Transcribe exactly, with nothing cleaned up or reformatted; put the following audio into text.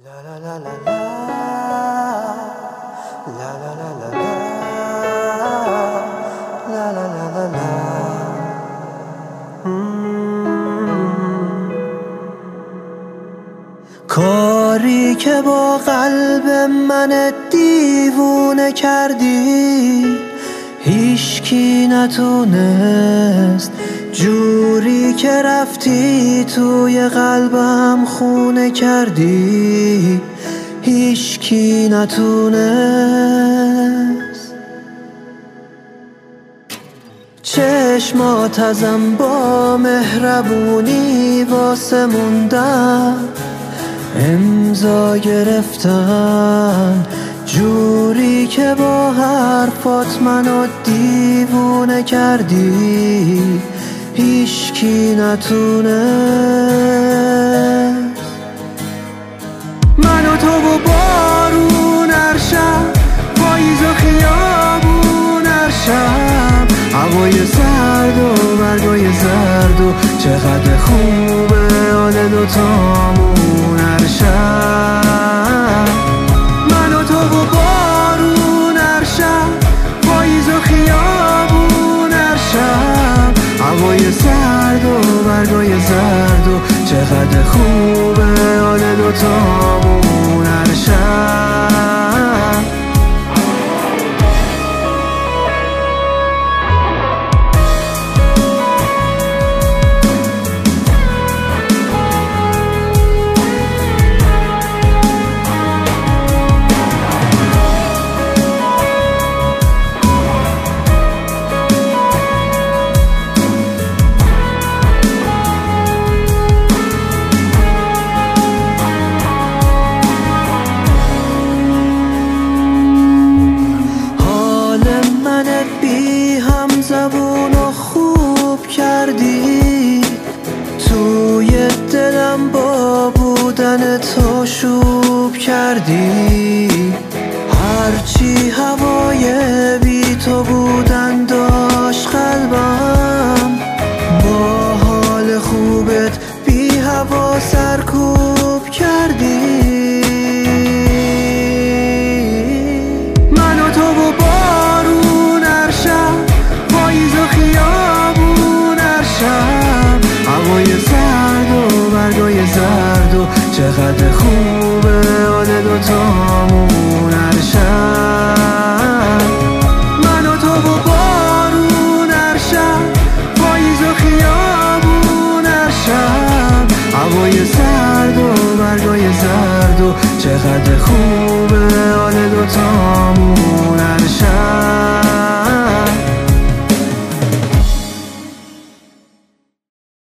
La la la la la La la la la la La la la la la کاری که با قلب من دیوونه کردی هیچکی نتونست، جوری که رفتی توی قلبم خونه کردی هیچکی نتونست. چشمات ازم با مهربونی واسه موندن، امضا گرفتن، جوری که با حرفات منو دیوونه کردی هیچکی نتونست. من و تو و بارون هر شب، پاییز و خیابون هر شب، هوای سرد و برگای زرد و چقدر خوبه حال دوتامون هر شب. من و تو و بارون هر شب، پاییز و خیابون هر شب، هوای سرد و برگای زرد و چقدر خوبه حال دوتامون هر شب. بی هم زبون و خوب کردی، توی دلم با بودن تو شوب کردی. هرچی هوای بی تو بودن داشت قلبم، با حال خوبت بی هوا سرکوب کردی. من و تو و بارون هر شب، پاییز و خیابون هر شب، هوای سرد و برگای زرد و چقدر خوبه حال دوتامون هر شب. من و تو و بارون هر شب، پاییز و خیابون هر شب، هوای سرد و برگای زرد و چقدر خوبه حال دوتامون